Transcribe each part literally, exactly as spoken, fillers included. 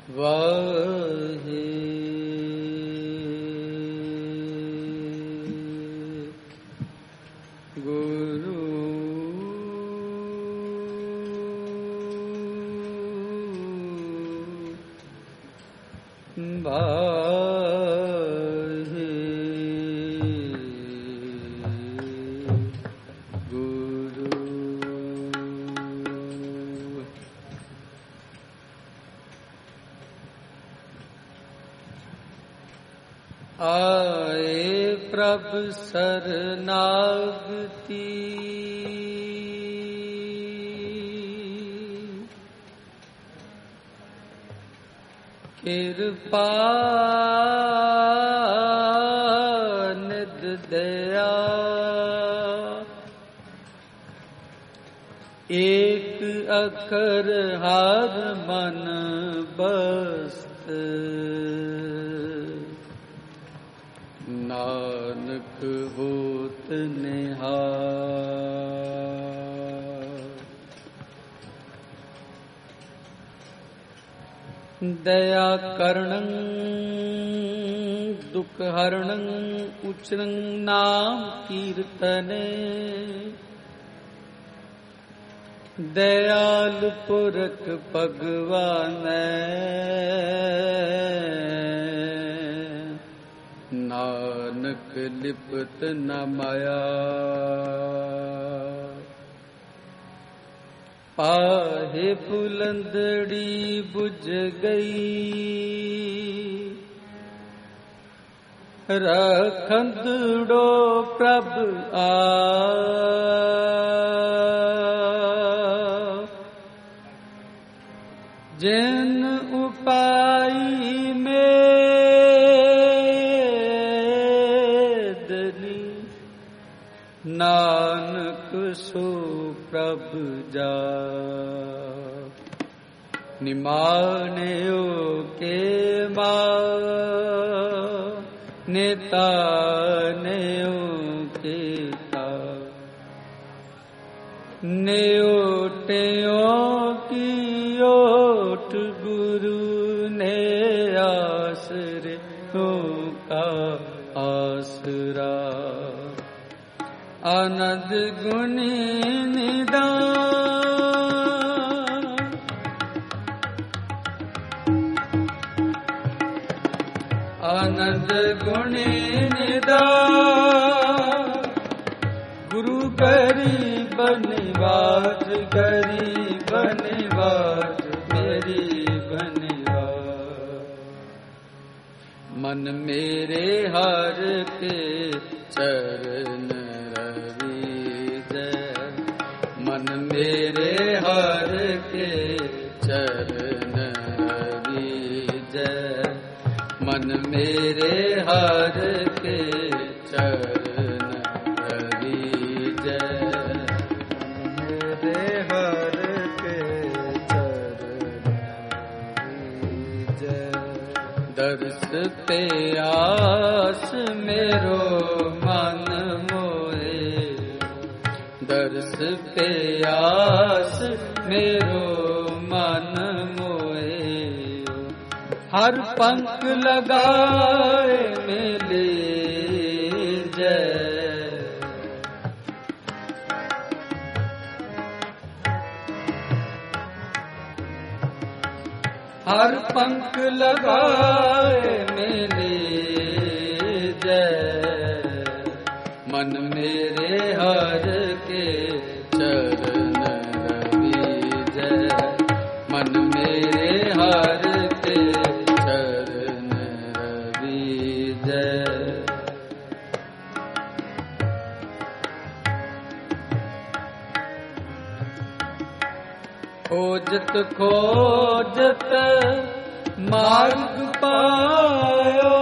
वाहे गुरु वाहे गुरु। आए प्रभु शरणागति कृपा निध दया एक अखर हर मन बस्त नानक होत निहार। दया करणं दुख हरणं उच्चरं नाम कीर्तने दयाल पुरख भगवानै नानक लिपत न माया। पाहे बुलंदड़ी बुझ गई रखंदड़ो प्रभ आ जिन उपाई में दली नानक सो प्रभ जा। निमान्यो के मा नेतान्यो के ता नेओट्यो की ओट गुरु ने आसरे का आसरा। आनंद गुणी निदान आनंद गुणी निदान गुरु गरीब निवाज गरीब निवाज मेरी बनिवाज। मन मेरे हर के चरण मन मेरे हर के चरण रविज। मन मेरे हर के चरण रविज। मेरे हर के चरण रविज। दर्श पे आस मेरो मन मोहे दर्श पे आस मेरो मन मोए। हर पंख लगाए मिले जय। हर पंख लगाए मिले जय। मन मेरे हर के चरण रविज। मन मेरे हर के चरण रविज। खोजत खोजत मार्ग पायो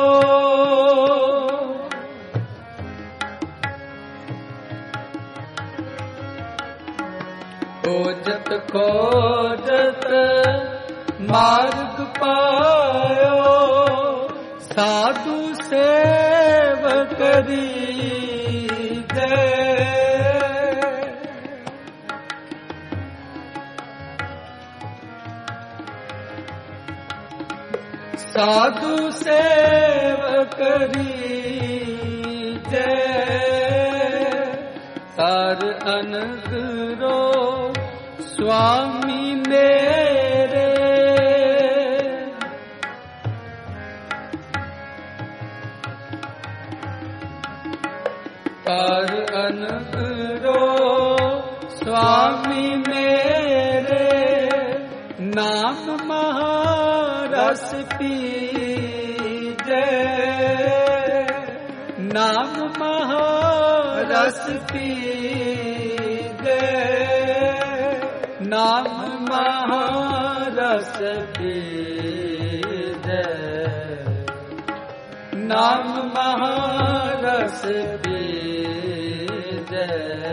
खोजत खोजत मार्ग पायो। साधु सेव करी दे साधु सेवकरी तार अनुग्रो स्वामी मेरे तार अनुग्रो स्वामी मेरे नाम महारस पीजे नाम महारस पीजे नाम महारस पीजे नाम महारस पीजे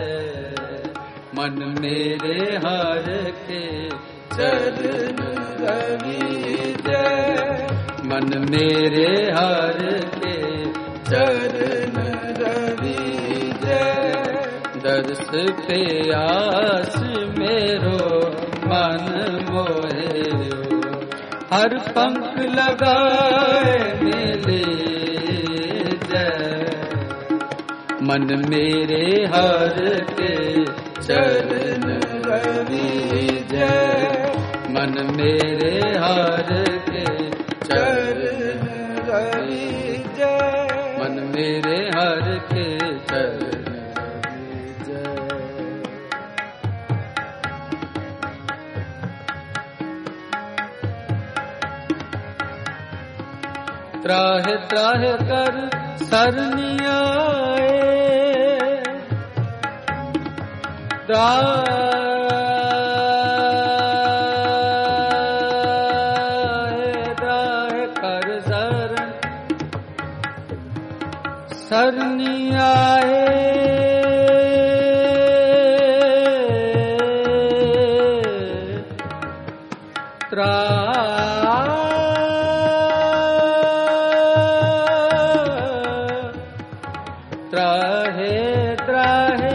मन मेरे हर के चरण रविजे मन मेरे हर के चरण रविजे दर्श पे आस मेरो मन मोहे हर पंख लगाए मिले जय मन मेरे हर के चरण रविजे मन मेरे हर के चरण रविजे मन मेरे हर के चरण रविजे त्राहे त्राहे कर सरनियाए त्राहे त्राहे कर शरण सरनियाए त्राहे त्राहे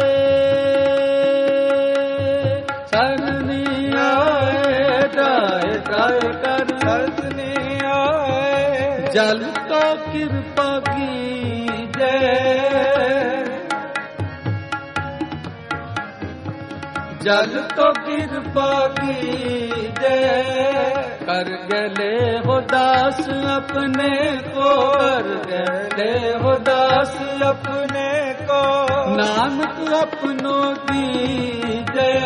सरनियाए त्राहे त्राहे कर सरनियाए जल तो कृपा की जय जल तो कृपा की जय कर गले हो दास अपने को कर गले हो दास अपने को नानक अपनों की जय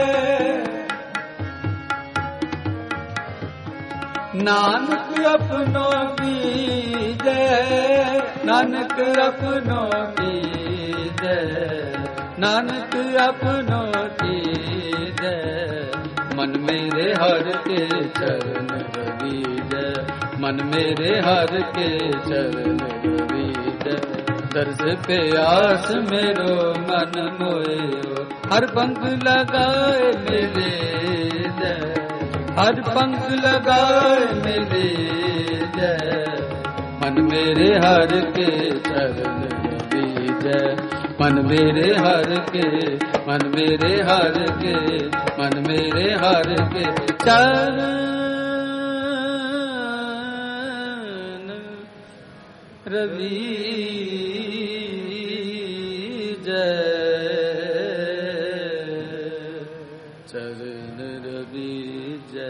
नानक अपनों की जय नानक अपनों की जय नानक अपनों की जय मन मेरे हर के चरण रविजे मन मेरे हर के चरण रविजे दर्श पे आस मेरो मन मोए हर पंख लगाए मिले जय हर पंख लगाए मिले जय मन मेरे हर के चरण रविजे मन मेरे हर के मन मेरे हर के मन मेरे हर के चरण रविजे चरण रविजे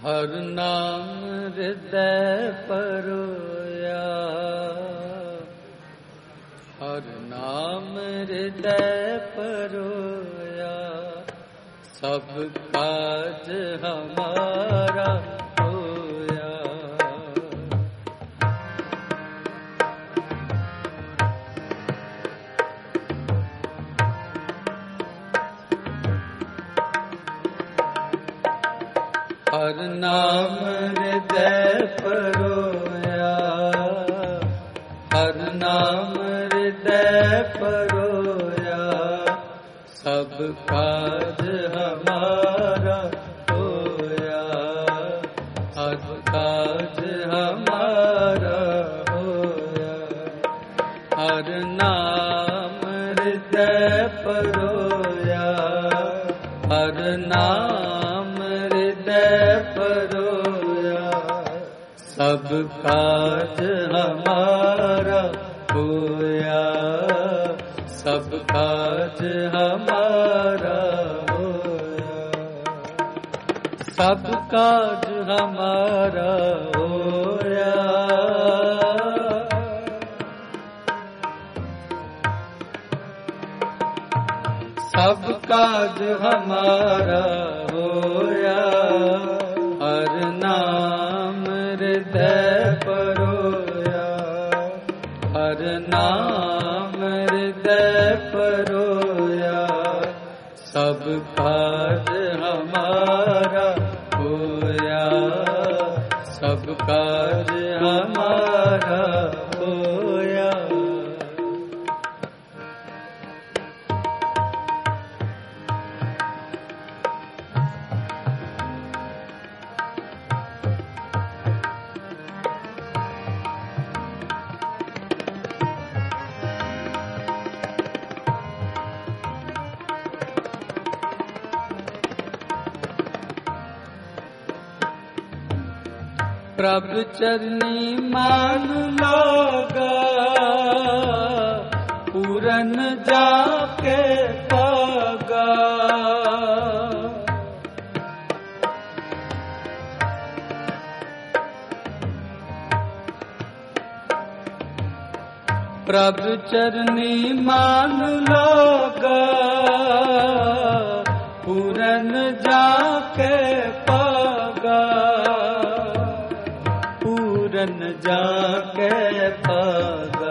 हर नाम हृदय परोया, हर नाम हृदय परोया, सब काज हमारा होया। हर नाम हृदय परोया, हर नाम हृदय परोया, सब काज हमारा होया, सब काज हमारा होया। हर नाम हृदय परोया, हर नाम हृदय परोया, सब काज हमारा होया, सब काज हमारा होया, सब काज हमारा होया। सब काज हमारा होया, हर नाम हृदय परोया, हर नाम हृदय परोया, सब काज हमारा होया, सब काज हमारा होया। प्रभु चरनी मान लोगा, पूरन जाके पागा। प्रभु चरनी मान लोगा, पूरन जाके पागा, पूरन जाके पागा,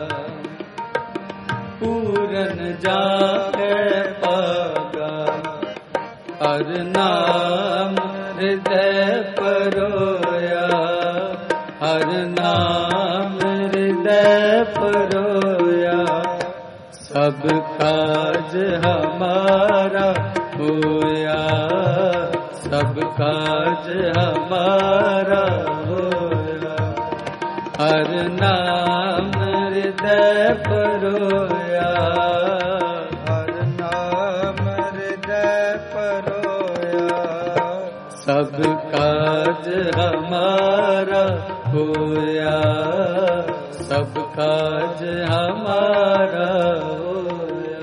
पूरन जाके पागा। हर नाम हृदय परोया, हर नाम हृदय परोया, सब काज हमारा होया, सब काज हमारा होया। हर नाम हृदय परोया, हर नाम हृदय परोया, सब काज हमारा होया, सब काज हमारा होया।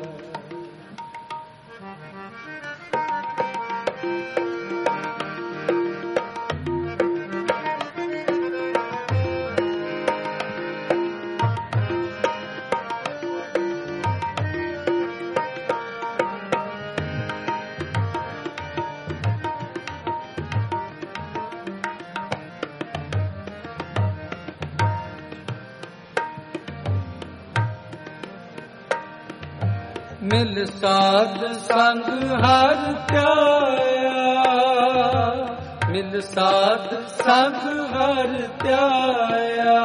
मिल साध संग हर त्याया, मिल साध संग हर त्याया,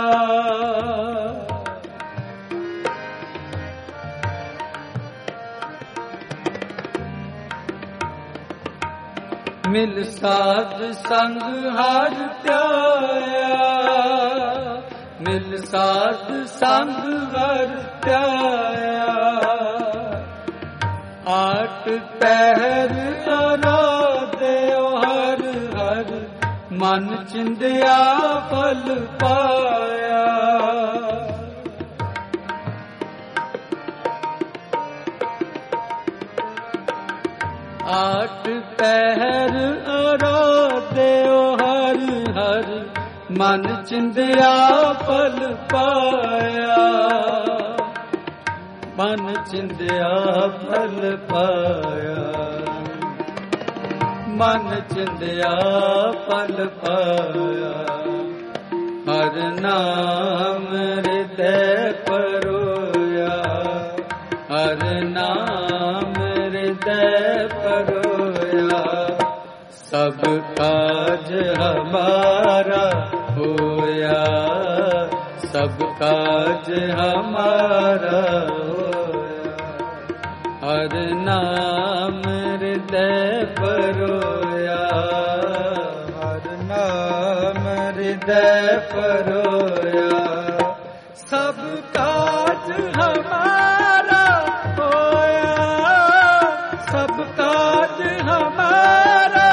मिल साध संग हर त्याया, मिल साध संग हर त्याया। आठ पहर आराधे हर हर, मन चिंदिया फल पाया। आठ पहर आराधे मन चिंदिया फल पाया, मन चिंदिया फल पाया, मन चिंदिया फल पाया। हर नाम हृदय परोया, हर नाम हृदय परोया। सब काज हमारा होया, सब काज हमारा होया। हर नाम हृदय परोया, हर नाम हृदय परोया। सब काज हमारा होया, सब काज हमारा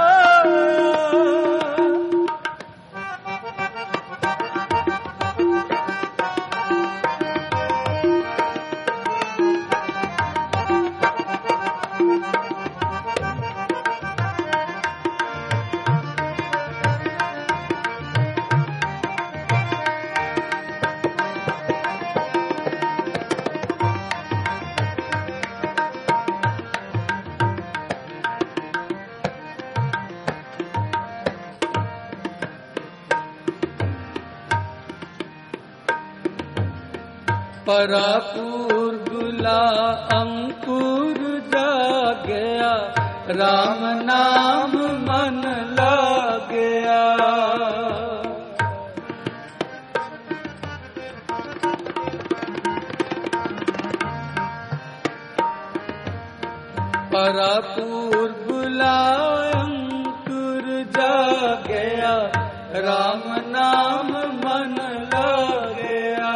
परापूर गुला अंकुर जागया, राम नाम मन लागया। परापूर गुला अंकुर जागया, राम नाम मन लागया,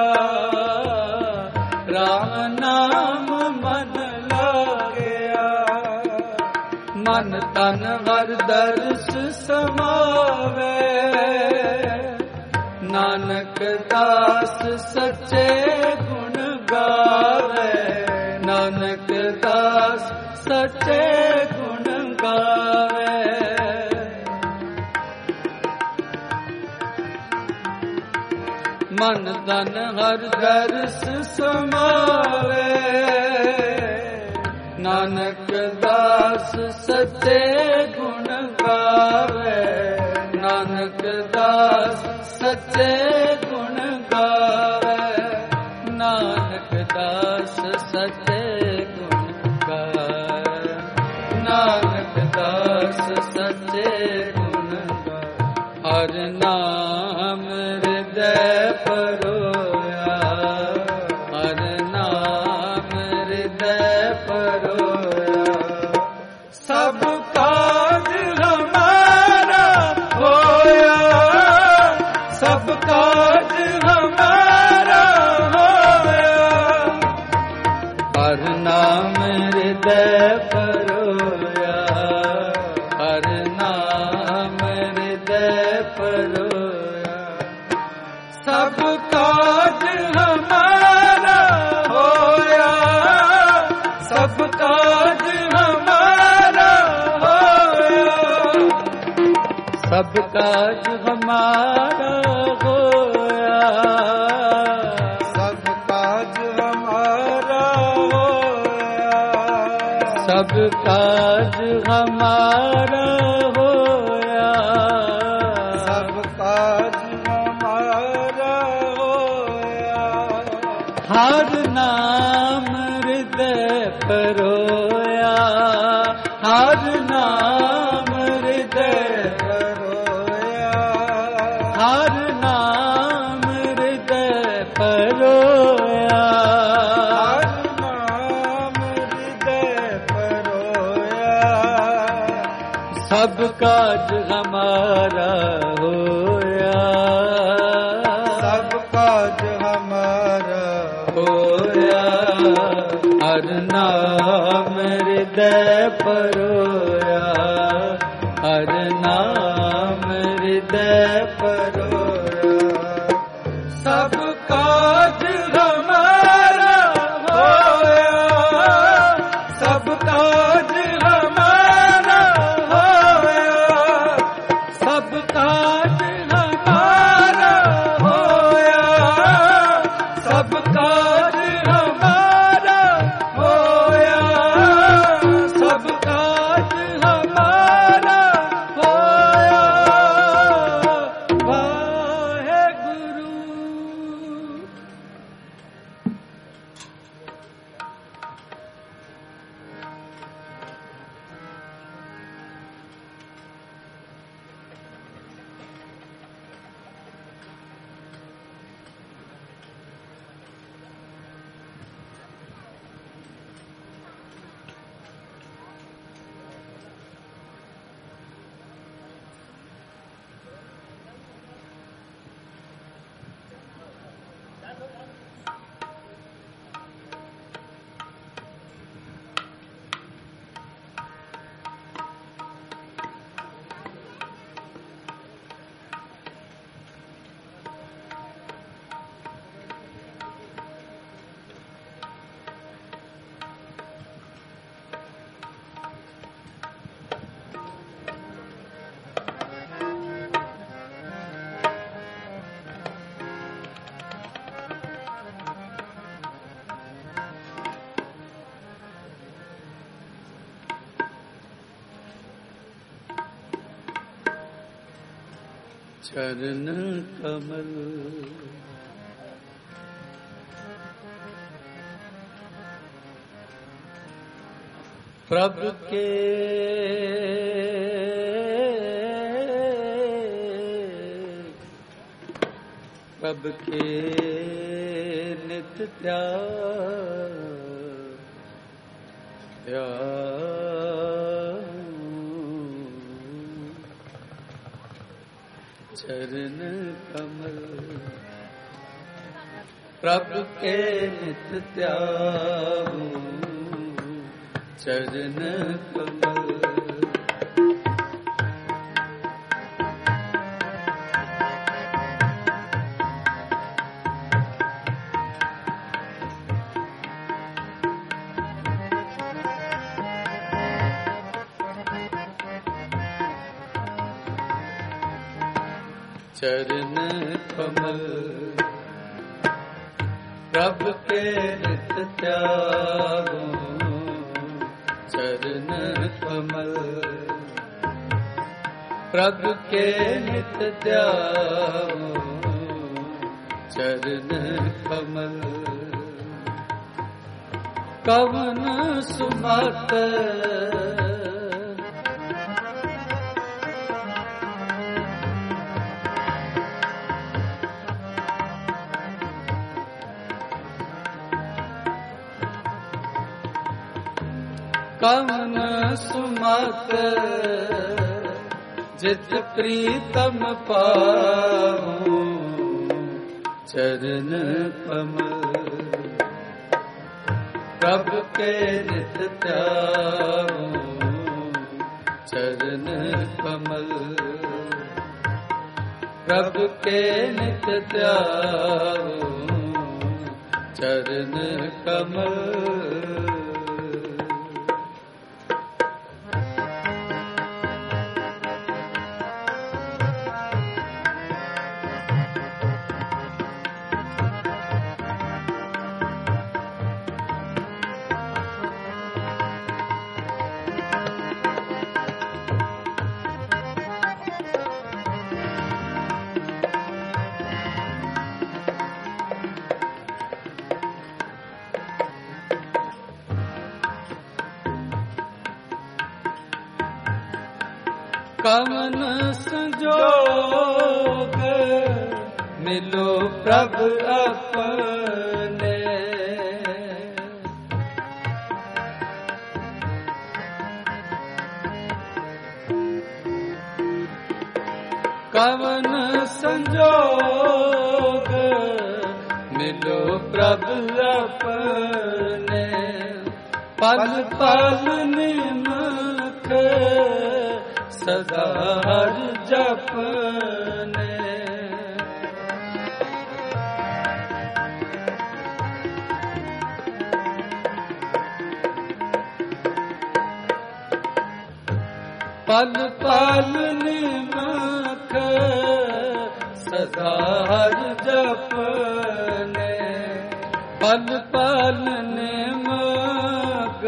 राम नाम मन लागया। मन तन हर दर्श समावे, नानक दास सच्चे गुण गावे, नानक दास सच्चे गुण गावे। मन तन हर दर्श समावे, नानक दास सच्चे गुण गावे, नानक दास सच्चे गुण गावे, नानक दास सच्चे गुण गावे, नानक दास सच्चे गुण गावे। हर नाम हृदय परोया, हर नाम हृदय परोया। सब काज हमारा होया, सब काज हमारा होया। हर नाम हृदय परोया, हर नाम हृदय परोया। सब काज हमारा होया, सब काज हमारा होया। सब काज हमारा होया, सब काज हमारा होया। सब काज हमारा होया, सब काज हमारा होया। हर नाम हृदय परोया, हर नाम हृदय परोया, हर नाम हृदय परोया, हर नाम हृदय परोया। सब काज हमारा होया, सब काज हमारा होया। हर नाम हृदय परोया, हर नाम हृदय परोया। सब काज हमारा होया, सब काज हमारा होया। सब काज हमारा चरण कमल प्रभु के प्रभु के नित्य चरण कमल प्रभु के नित्य त्यागो चरण कमल चरण कमल प्रभु के नित्य त्यागो चरण कमल प्रभु के नित्य त्यागो चरण कमल कवन सुमत कवन सुमत जित प्रीतम पाऊं चरण कमल प्रभु के नित्य त्यागो चरण कमल प्रभु के नित्य त्यागो चरण कमल कवन संजोग मिलो प्रभु अपने कवन संजोग मिलो प्रभु अपने पल पल निमख सदा हर जपने पल पल निमख सदा हर जपने पल पल निमख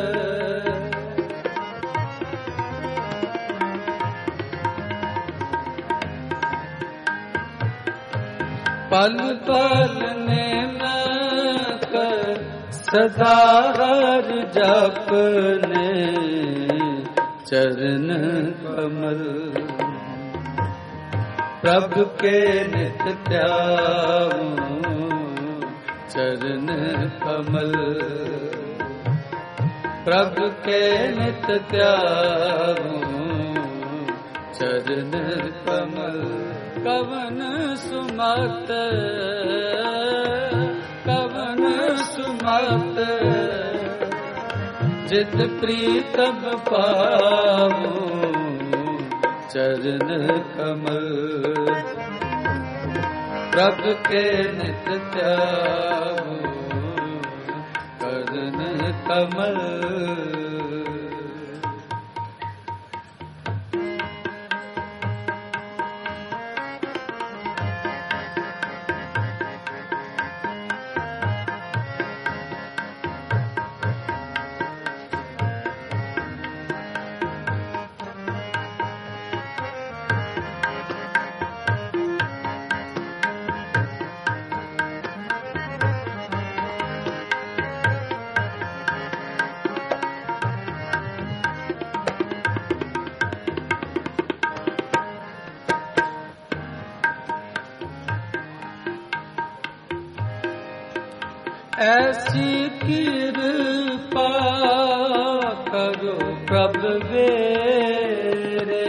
पल पल निमख सदा हर जपने चरण कमल प्रभु के नित्य त्यागो चरण कमल प्रभु के नित्य त्यागो चरण कमल कवन सुमत कवन सुमत जित प्रीतम पावो चरण कमल प्रभु के नित्य त्यागो चरण कमल ऐसी कृपा करो प्रभु मेरे,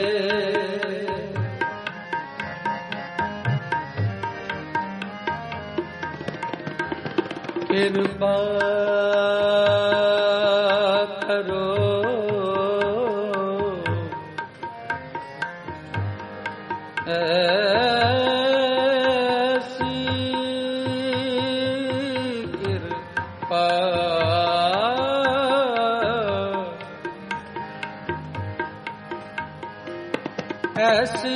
कृपा करो ऐसी कृपा, ऐसी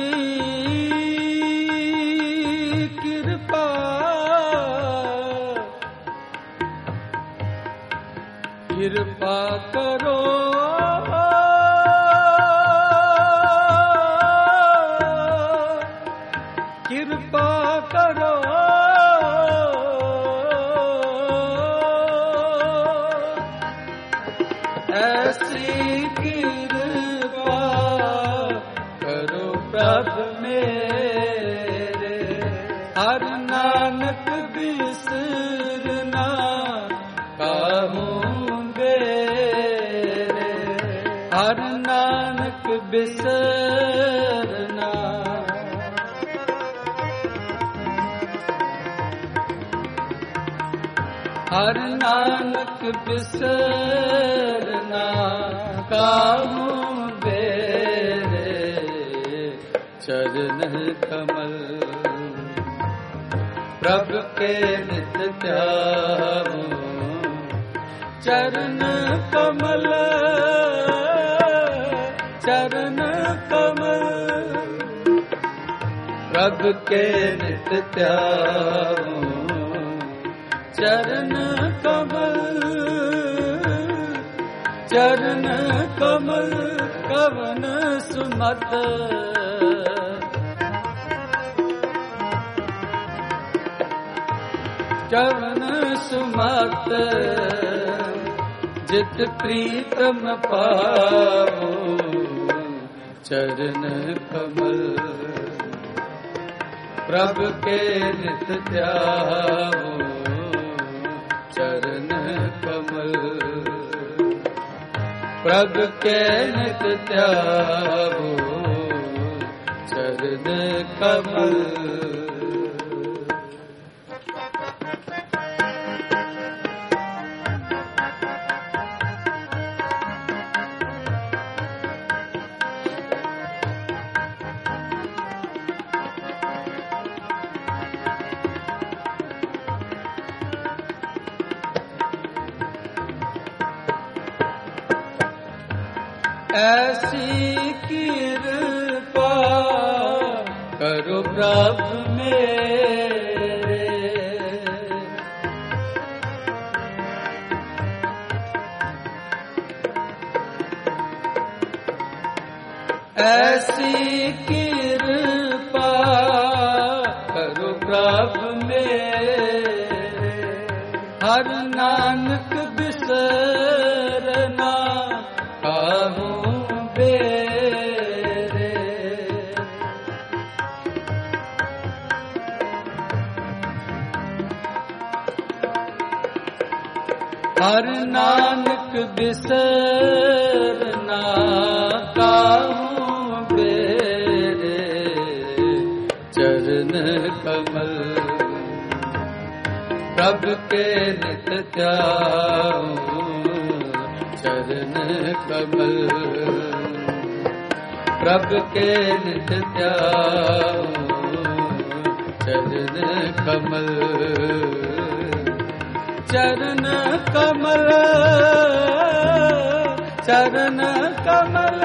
कृपा, कृपा करो कृपा करो ऐसी कृपा करो प्रभु मेरे, हर नानक बिसरना काहूँ बेरे, हर नानक बिसरना, हर नानक बिसरना काहूँ बेरे, चरण कमल प्रभु के नित ध्याऊं, चरण कमल चरण कमल प्रभु के नित ध्याऊं, चरण कमल चरण कमल कवन सुमत, कवन सुमत जित प्रीतम पावो, चरण कमल प्रभु के नित ध्याओ, चरण कमल प्रभु के नित ध्याओ, चरण कमल। ऐसी कृपा करो प्रभु मेरे, ऐसी कृपा करो प्रभु मेरे, हर नानक बिसरना काहूँ बेरे, हर नानक बिसरना काहूँ बेरे, चरण कमल प्रभु के नित ध्याऊं, चरण कमल प्रभु के नित ध्याऊं, चरण कमल चरण कमल चरण कमल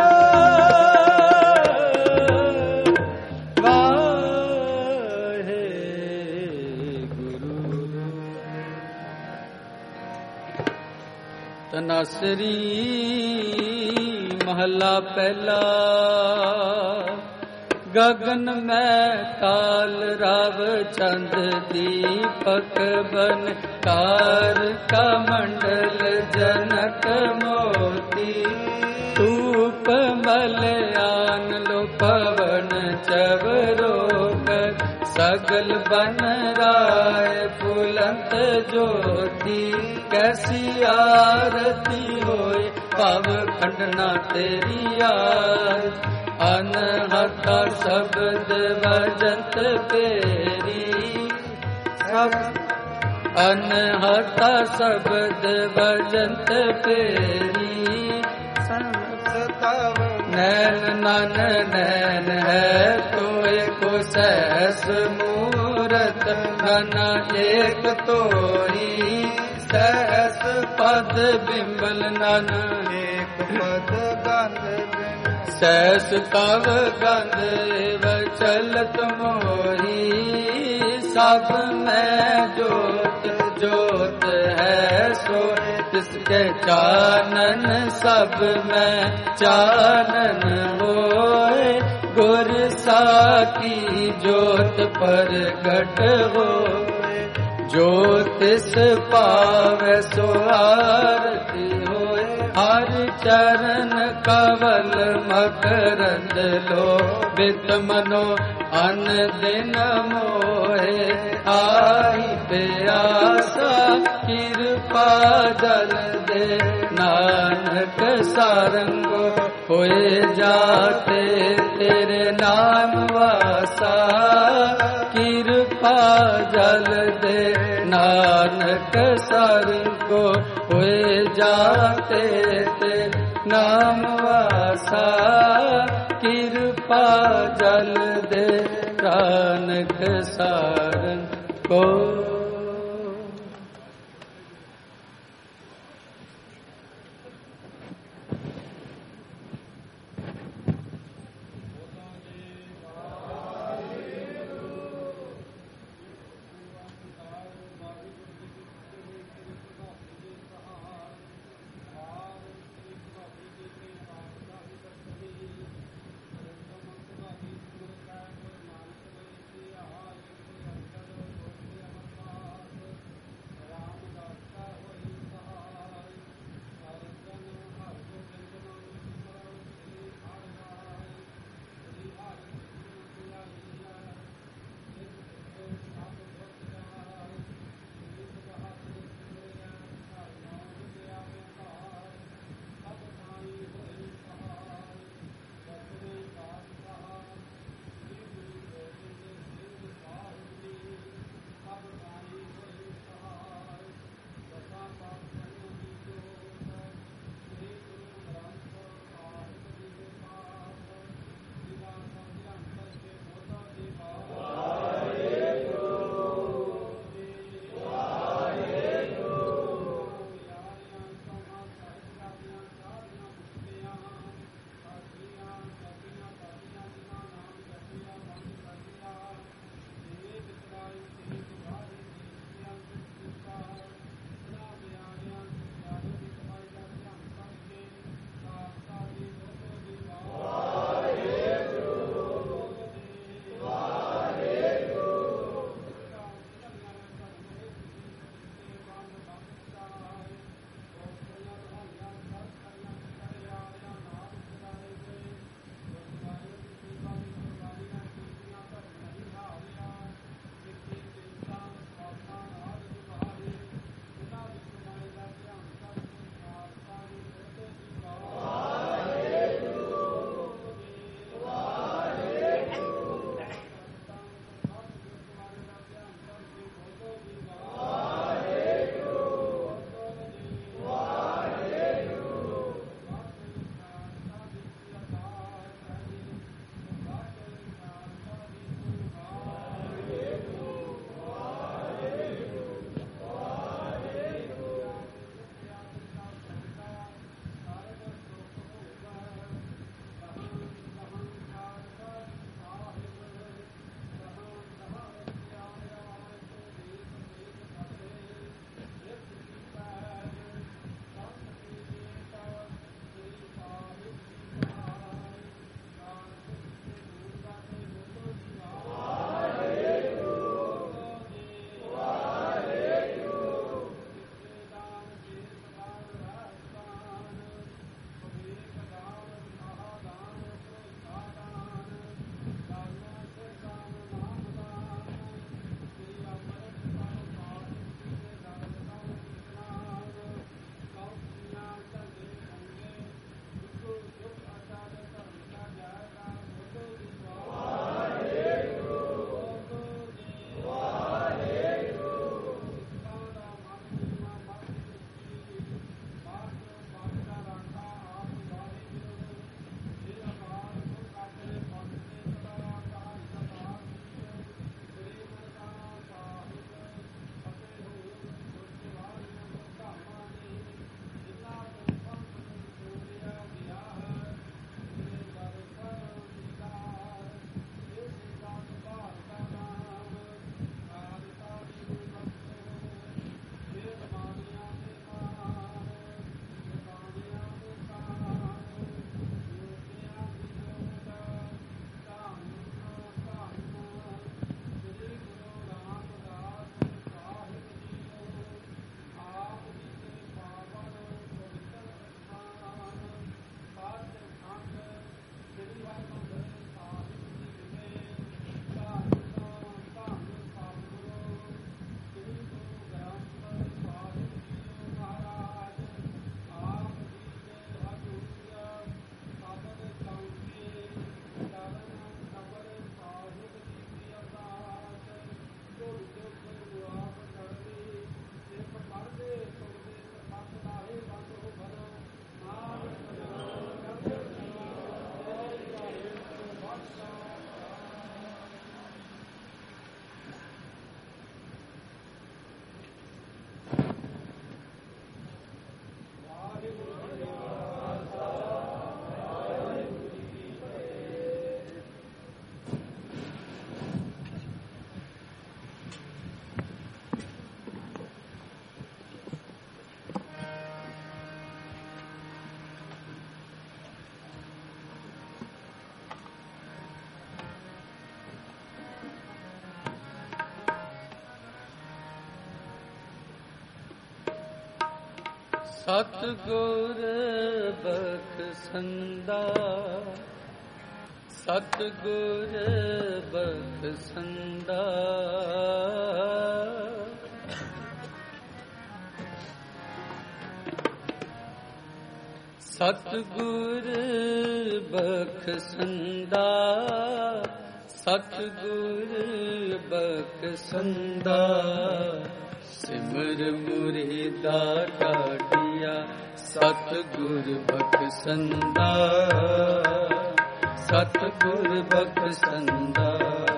वाहे गुरु। तनासरी महला पहला, गगन में काल राव चंद दीपक बन, कार का मंडल जनक मोती, धूप मलयान लो पवन चवरो कर, सगल बन राय फुलंत ज्योति कैसी आरती होए पव खंडना तेरी यार अनहता शब्द भजंत पेरी सब अनहता शब्द भजंत पेरी नैन नन नैन है तो एक सहस मूरत घना एक तोरी सहस पद बिंबल नन एक पद गंध सहस तव गंध चलत मोही सब में जोत जोत है सो तिसके चानन सब में चानन होए गुर साकी जोत प्रगट होए ज्योतिष पावे सो आरती होए हर चरण कवल मकरंद लो बित मनो अन दिन मोहे आई प्यासा कृपा जल दे नानक सारंगो होए जाते तेरे नाम वासा कृपा जल दे नानक सारंगो होए जाते तेरे नाम वासा कृपा जल दे नानक सारंगो। ਸਤਿਗੁਰ ਬਖਸ਼ੰਦਾ, ਸਤਿਗੁਰ ਬਖਸ਼ੰਦਾ। ਸਤਿਗੁਰ ਬਖਸ਼ੰਦਾ, ਸਤਿਗੁਰ ਬਖਸ਼ੰਦਾ। ਸਿਮਰ ਮੁਰੀਦਾ ਕਾਢੀਆ, ਸਤਿਗੁਰ ਬਖਸ਼ੰਦਾ, ਸਤਿਗੁਰ ਬਖਸ਼ੰਦਾ।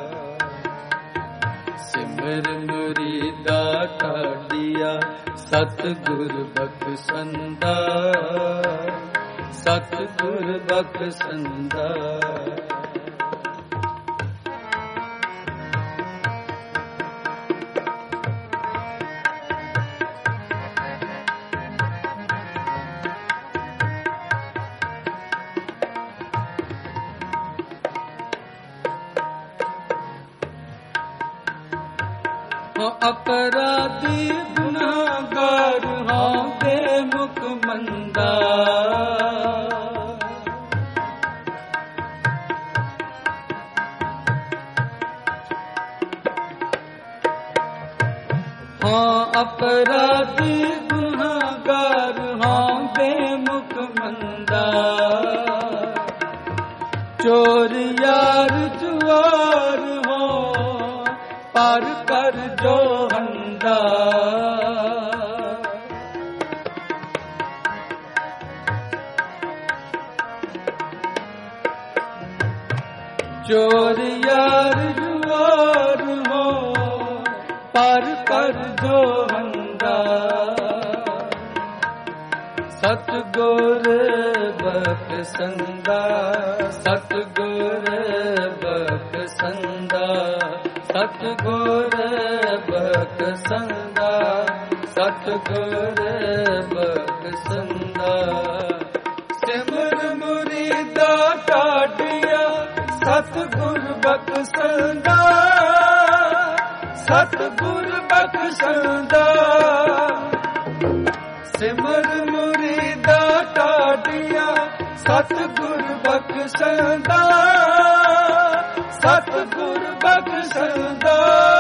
ਸਿਮਰ ਮੁਰੀਦਾ ਕਾਢੀਆ, ਸਤਿਗੁਰ ਬਖਸ਼ੰਦਾ, ਸਤਿਗੁਰ ਬਖਸ਼ੰਦਾ। ਅਪਰਾਧੀ ਗੁਨਾਹਗਾਰ ਹਾਂ ਬੇਮੁਖ ਮੰਦਾ। ਹਾਂ ਅਪਰਾਧੀ ਗੁਨਾਹਗਾਰ ਹਾਂ ਬੇਮੁਖ ਮੰਦਾ। ਚੋਰ ਯਾਰ ਜੁਆਰ ਹੋ ਪਰ ਕਰ ਜੋ ਹੰਦਾ। ਚੋਰ ਯਾਰ ਜੁਆਰ ਹੋ ਪਰ ਕਰ ਜੋ ਹੰਦਾ। ਸਤਿਗੁਰ ਬਖਸ਼ੰਦਾ, ਸਤਿਗੁਰ ਬਖਸ਼ੰਦਾ। ਸਤਿਗੁਰ ਬਖਸ਼ੰਦਾ, ਸਤਿਗੁਰ ਬਖਸ਼ੰਦਾ। ਸਿਮਰ ਮੁਰੀਦਾ ਕਾਢੀਆ, ਸਤਿਗੁਰ ਬਖਸ਼ੰਦਾ, ਸਤਿਗੁਰ ਬਖਸ਼ੰਦਾ। ਸਿਮਰ ਮੁਰੀਦਾ ਕਾਢੀਆ, ਸਤਿਗੁਰ ਬਖਸ਼ੰਦਾ, ਸਤਿਗੁਰ ਬਖਸ਼ੰਦਾ।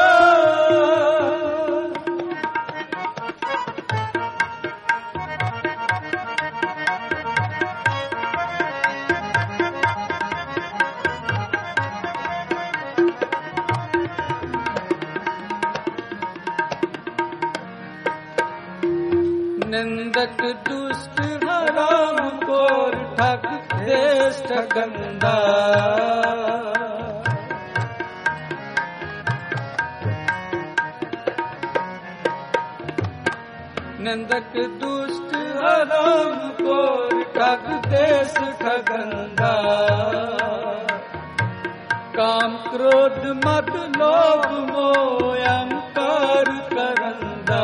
ਨਿੰਦਕ ਦੁਸ਼ਟ ਹਰਾਮ ਖੋਰ ਠੱਗ ਦੇਸ ਠਗੰਦਾ। ਨਿੰਦਕ ਦੁਸ਼ਟ ਹਰਾਮ ਖੋਰ ਠੱਗ ਦੇਸ ਠਗੰਦਾ। ਕਾਮ ਕ੍ਰੋਧ ਮਦ ਲੋਭ ਮੋਹ ਅਹੰਕਾਰ ਕਰੰਦਾ।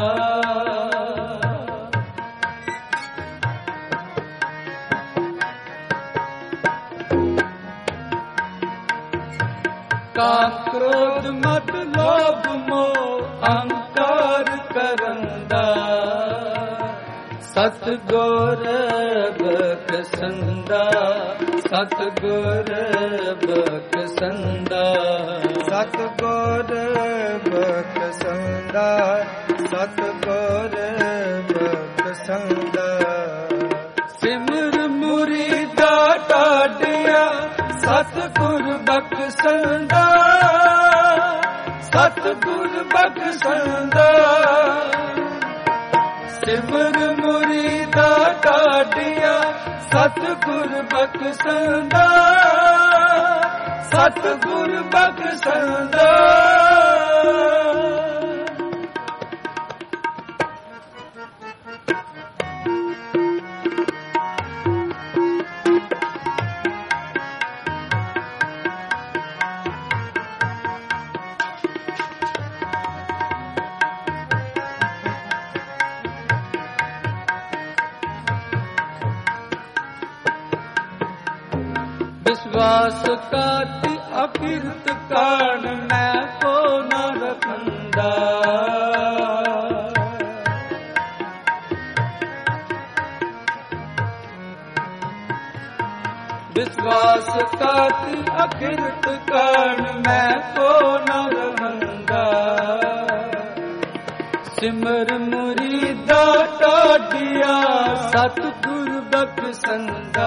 ਕਾਮ ਕ੍ਰੋਧ ਮਦ ਲੋਭ ਮੋਹ ਅਹੰਕਾਰ ਕਰੰਦਾ। ਸਤਿਗੁਰ ਬਖਸ਼ੰਦਾ, ਸਤਿਗੁਰ ਬਖਸ਼ੰਦਾ। ਸਤਿਗੁਰ ਬਖਸ਼ੰਦਾ, ਸਤਿਗੁਰ ਬਖਸ਼ੰਦਾ। ਸਿਮਰ ਮੁਰੀਦਾ ਕਾਢੀਆ, ਸਤਿਗੁਰ ਬਖਸ਼ੰਦਾ, ਸਤਿਗੁਰ ਬਖਸ਼ੰਦਾ। ਸਿਮਰ ਮੁਰੀਦਾ ਕਾਢੀਆ, ਸਤਿਗੁਰ ਬਖਸ਼ੰਦਾ, ਸਤਿਗੁਰ ਬਖਸ਼ੰਦਾ। ਵਿਸ਼ਵਾਸ ਕਾਤੀ ਅਕਿਰਤ ਕਾਣ ਮੈਂ ਕੋ ਨ ਰਖੰਦਾ। ਜਾਤ ਅਕਿਰਤ ਕਾਰਨ ਮੈਂ ਕੋ ਨ ਰਮੰਦਾ। ਸਿਮਰ ਮੁਰੀਦਾ ਟਾਢਿਆ ਸਤਿਗੁਰ ਬਖਸ਼ੰਦਾ।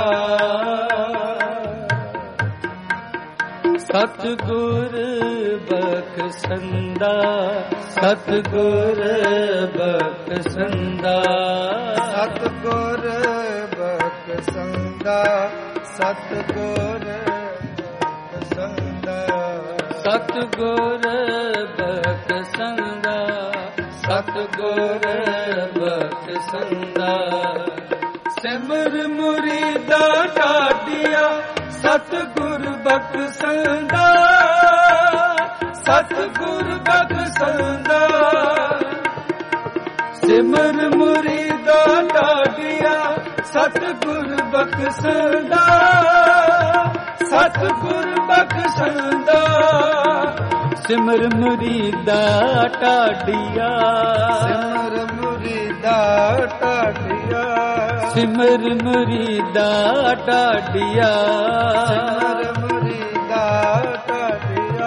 ਸਤਿਗੁਰ ਬਖਸ਼ੰਦਾ ਸਤਿਗੁਰ ਬਖਸ਼ੰਦਾ। ਸਤਿਗੁਰ ਬਖਸ਼ੰਦਾ ਸਤਿਗੁਰ ਬਖਸ਼ੰਦਾ। ਸਤਿਗੁਰ ਬਖਸ਼ੰਦਾ ਸਤਿਗੁਰ ਬਖਸ਼ੰਦਾ। ਸਿਮਰ ਮੁਰੀਦਾ ਟਾਢਿਆ ਸਤਿਗੁਰ ਬਖਸ਼ੰਦਾ। ਸਤਿਗੁਰ ਬਖਸ਼ੰਦਾ। ਸਿਮਰ ਮੁਰੀਦਾ ਟਾਢਿਆ ਸਤਿਗੁਰ ਬਖਸ਼ੰਦਾ। ਸਤਿਗੁਰ ਬਖਸ਼ੰਦਾ। ਸਿਮਰ ਮੁਰੀਦਾ ਟਾਢਿਆ ਸਿਮਰ ਮੁਰੀਦਾ ਟਾਢਿਆ। ਸਿਮਰ ਮੁਰੀਦਾ ਟਾਢਿਆ। ਸਿਮਰ ਮੁਰੀਦਾ ਟਾਢਿਆ।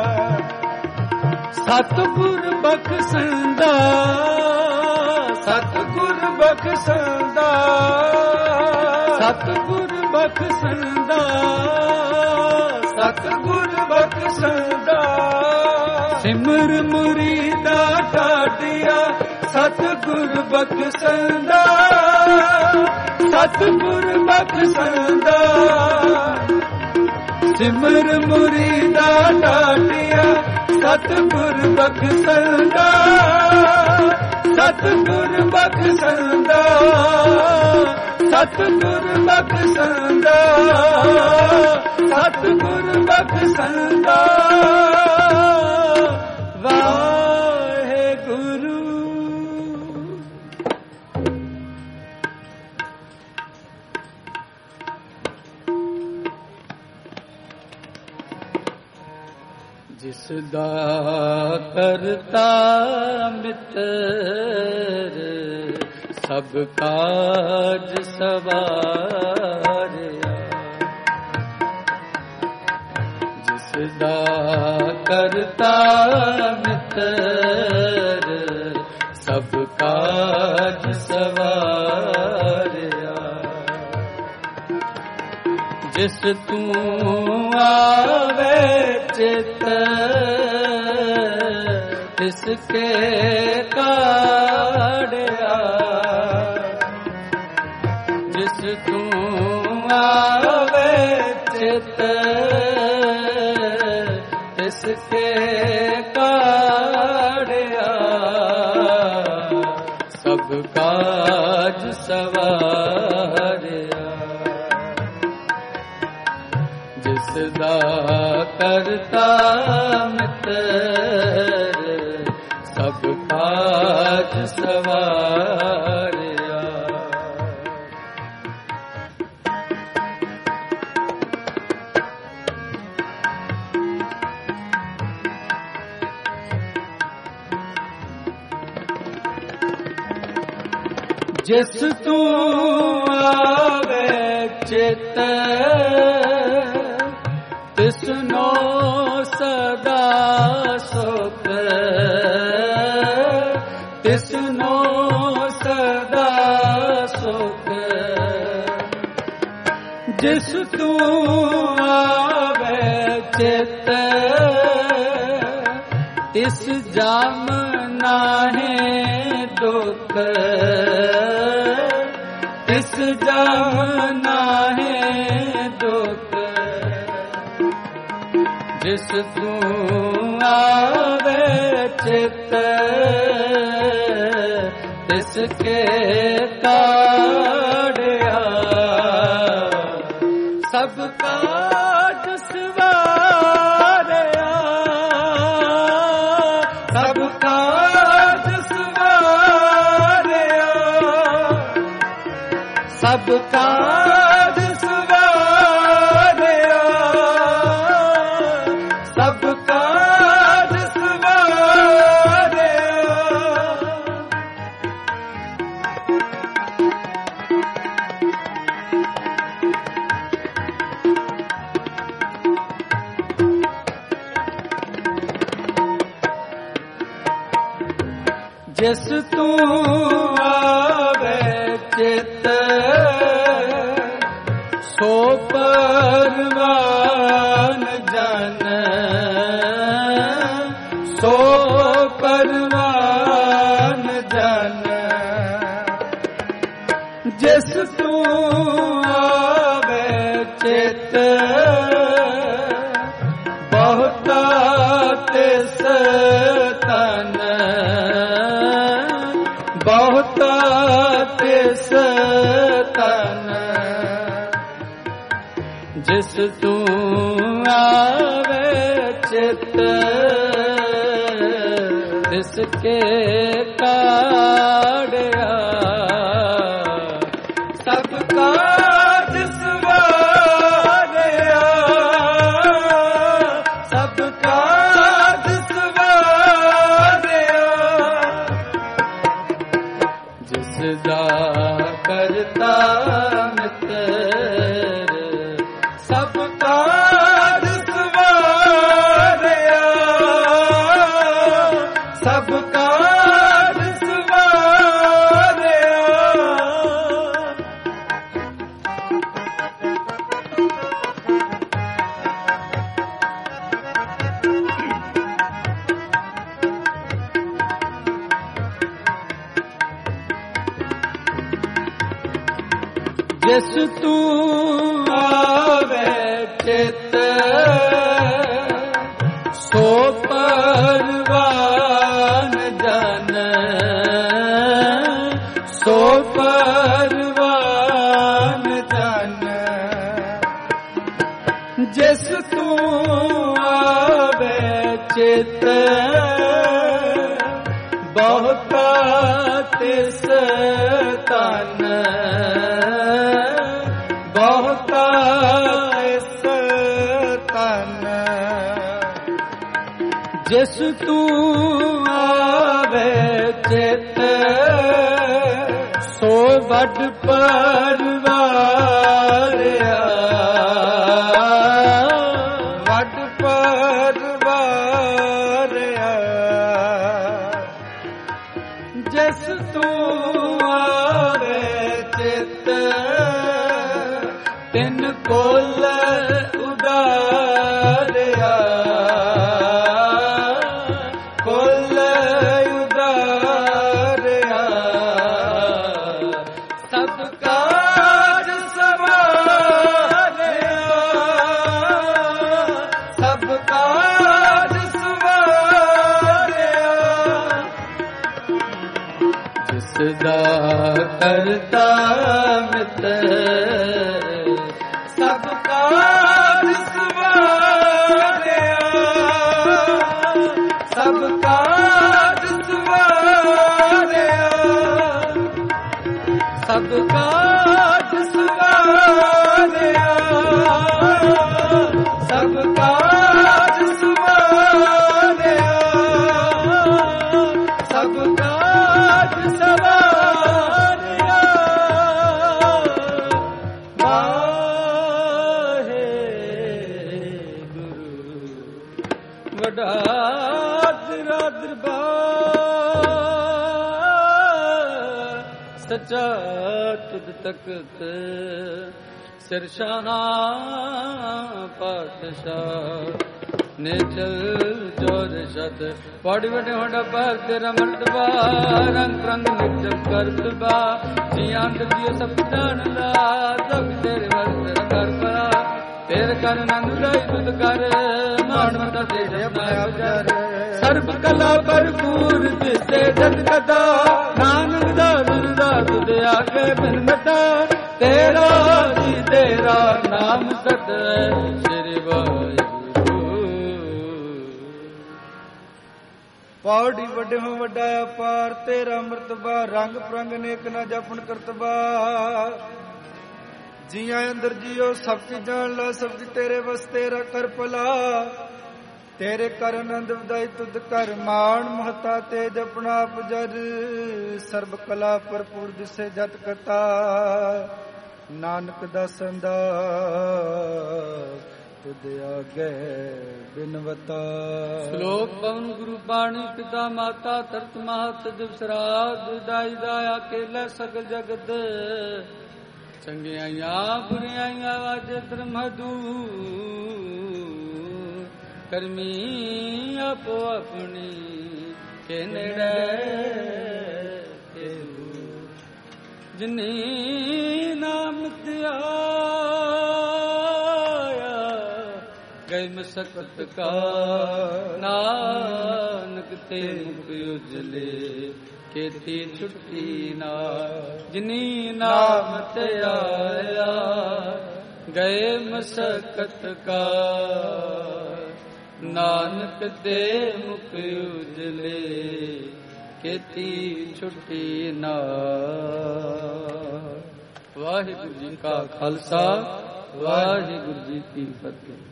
ਸਤਿਗੁਰ ਬਖਸ਼ੰਦਾ ਸਤਿਗੁਰ ਬਖਸ਼ੰਦਾ। ਸਤਿਗੁਰ ਬਖਸ਼ੰਦਾ ਸਤਿਗੁਰ ਬਖਸ਼ੰਦਾ। ਸਿਮਰ ਮੁਰੀਦਾ ਟਾਢਿਆ ਸਤਿਗੁਰ ਬਖਸ਼ੰਦਾ। ਸਤਿਗੁਰ ਬਖਸ਼ੰਦਾ। ਸਿਮਰ ਮੁਰੀਦਾ ਟਾਢਿਆ ਸਤਿਗੁਰ ਬਖਸ਼ੰਦਾ। ਸਤਿਗੁਰ ਬਖਸ਼ੰਦਾ। ਸਤਿਗੁਰ ਬਖਸ਼ੰਦਾ। ਸਤਿਗੁਰ ਬਖਸ਼ੰਦਾ। ਵਾਹਿਗੁਰੂ। ਜਿਸ ਦਾ ਕਰਤਾ ਮਿੱਤਰ ਸਭ ਕਾਜ ਸਵਾਰਿਆ। ਜਿਸ ਦਾ ਕਰਤਾ ਮਿੱਤਰ ਸਭ ਕਾਜ ਸਵਾਰਿਆ। ਜਿਸ ਤੂੰ ਆਵੇ ਚਿਤ ਤਿਸਕੇ ਕਾੜਿਆ। ਜਿਸ ਤੂੰ ਆਵੇ ਚਿਤ ਤਿਸਕੇ ਕਾੜਿਆ। ਸਭ ਕਾਜ ਸਵਾਰਿਆ। ਜਿਸ ਦਾ ਕਰਤਾ ਮਿੱਤਰ ਸਭ ਕਾਜ ਸਵਾਰਿਆ। ਜਿਸ ਤੂੰ ਆਵੇ ਚਿਤ ਤਿਸਨੋ ਸਦਾ ਸੁਖ। ਤਿਸਨੋ ਸਦਾ ਸੁਖ। ਜਿਸ ਤੂੰ ਆਵੇ ਚਿਤ ਤਿਸ ਜਾਮ ਨਾਹੀ ਦੁਖ। ਤਿਸ ਜਾਮ ਨਾਹੀ ਦੁਖ। ਜਿਸ ਤੂੰ ਆਵੇ ਚਿਤ ਤਿਸ ਕੇ ਕਾੜਿਆ। ਸਭ ਕਾਜ ਸਵਾਰਿਆ। ਸਭ ਕਾਜ ਸਵਾਰਿਆ। ਸਭ ਕਾਜ ਸਵਾਰਿਆ। ਸਭ ਕਾਜ ਸਵਾਰਿਆ। ਜਿਸ ਤੂੰ ਆਵੇ ਚਿਤ ਸੋ ਪਰਵਾਨ ਜਨ ਸੋ ਪਰਵਾਨ ਜਨ ਜਿਸ ਤੂੰ ਆਵੇ ਚਿਤ ਬਹੁਤਾ ਤਿਸ ਤਨ ਬਹੁਤਾ ਤਿਸ ਤਨ ਜਿਸ ਤੂੰ ਆਵੇ ਚਿਤ ਤਿਸ ਕੇ ਕਾੜਿਆ ਸਭ ਕਾਜ ਸਵਾਰਿਆ ਸਭ ਕਾਜ ਸਵਾਰਿਆ ਜਿਸ ਦਾ ਕਰਤਾ ਮਿੱਤਰ ਸਭ ਕਾਜ ਸਵਾਰਿਆ ਸਭ ਕਾਜ ਸਵਾਰਿਆ ਜਿਸ ਤੂੰ ਆਵੇ ਚਿਤ ਸੋ ਪਰਵਾਨ ਜਨ ਸੋ ਪਰਵਾਨ ਜਨ ਜਿਸ ਤੂੰ ਆਵੇ ਚਿਤ ਬਹੁਤਾ ਤਿਸ ਤਨ ਬਹੁਤਾ ਤਿਸ ਤਨ ਜਿਸ ਤੂੰ ਆਵੇ ਚਿਤ ਸੋ ਵੱਡ ਪਰਵਾਰਿਆ ਵੱਡ ਪਰਵਾਰਿਆ ਜਿਸ ਤੂੰ ਆਵੇ ਚਿਤ ਤਿਨ ਕੋਲ ਉਦਾਰਿਆ ਕੋਲ ਉਦਾਰਿਆ ਸਭ ਕਾਜ ਸਵਾਰਿਆ ਸਭ ਕਾਜ ਸਵਾਰਿਆ ਜਿਸ ਦਾ ਕਰਤਾ ਮਿੱਤਰ ਸਭ ਕਾਜ ਸਵਾਰਿਆ ਸਭ ਕਾਜ ਸਵਾਰਿਆ ਸਭ ਕਾਜ ਸਵਾਰਿਆ ਸਭ ਕਾਜ ਸਵਾਰਿਆ ਸਭ ਕਾਜ ਸਵਾਰਿਆ ਵਡਾ ਤੇਰਾ ਦਰਬਾਰ ਸੱਚਾ ਤੁਧ ਤਖਤ ਸਿਰ ਸ਼ਾਹਾਂ ਪਾਤਸ਼ਾਹ ਨੇ ਚਲ ਜੋਰ ਸ਼ਤ ਪੜ ਵਡੇ ਹੋਂਡਾ ਭਾਗ ਤੇਰਾ ਮਰਤਬਾ ਰੰਗ ਰੰਗ ਨਿਜਮ ਕਰਤਬਾ ਜੀ ਅੰਤ ਜੀ ਸਭ ਜਾਣ ਲਾ ਸਭ ਤੇਰੇ ਵਰਤ ਕਰ ਪਰਾ ਤੇਰੇ ਕਰ ਨੰਦ ਲਈ ਤੁਧ ਕਰ ਮਾਣ ਮਤਾ ਦੇ ਆਪਣੇ ਅਵਤਾਰ ਸਰਬ ਕਲਾ ਭਰਪੂਰ ਦਿਸੇ ਜਤ ਕਦਾ ਨਾਨਕ ਦਾ ਦੁਰਦਾ ਤੁਧ ਆਗੇ ਬਿਨ ਮਤਾ ਤੇਰਾ ਜੀ ਤੇਰਾ ਨਾਮ ਸਤ ਸ੍ਰੀ ਵਾਹਿਗੁਰੂ। ਪੌੜੀ ਵੱਡੇ ਹੋ ਵੱਡਾ ਅਪਾਰ ਤੇਰਾ ਮਰਤਬਾ ਰੰਗ ਪ੍ਰੰਗ ਨੇਕ ਨਾ ਜਪਨ ਕਰਤਬਾ ਜੀਆਂ ਅੰਦਰ ਜੀਓ ਸਭ ਕੀ ਜਾਣ ਲਾ ਸਭ ਕੀ ਤੇਰੇ ਵਸਤੇ ਰ ਕਰ ਭਲਾ ਤੇਰੇ ਕਰ ਆਨੰਦ ਵਧਾਈ ਤੁਧ ਕਰ ਮਾਣ ਮਹਤਾ ਤੇ ਜਪਣਾ ਪੁਜਰ ਸਰਬ ਕਲਾ ਭਰਪੂਰ ਦਿਸੇ ਜਤ ਕਤਾ ਨਾਨਕ ਦਾਸਨ ਦਾ ਤੁਧ ਆਗੇ ਬਿਨਵਤਾ। ਸ਼ਲੋਕ ਪਵਨ ਗੁਰੂ ਬਾਣੀ ਪਿਤਾ ਮਾਤਾ ਤਰਤ ਮਾਤ ਦਿਵਸਰਾਜ ਦਾਈ ਦਾਇਆ ਕੇਲੇ ਸਗਲ ਜਗਤ ਚੰਗਿਆਈਆਂ ਬੁਰਿਆਈਆਂ ਵਾਜੇ ਧਰਮਦੂ ਕਰਮੀ ਆਪੋ ਆਪਣੀ ਕੇ ਨੇੜੇ ਜਿਨੀ ਨਾਮ ਧਿਆਇਆ ਗਏ ਮਸਕਤ ਕਾ ਨਾਨਕ ਤੇ ਮੁਖ ਉਜਲੇ ਕੀਤੀ ਛੁੱਟੀ ਨਾ। ਜਿਨੀ ਨਾਮ ਧਿਆਇਆ ਗਏ ਮਸਕਤ ਕਾ ਨਾਨਕ ਦੇ ਮੁਖ ਉਜਲੇ ਕੀਤੀ ਛੁੱਟੀ ਨਾ। ਵਾਹਿਗੁਰੂ ਜੀ ਕਾ ਖਾਲਸਾ ਵਾਹਿਗੁਰੂ ਜੀ ਕੀ ਫਤਿਹ।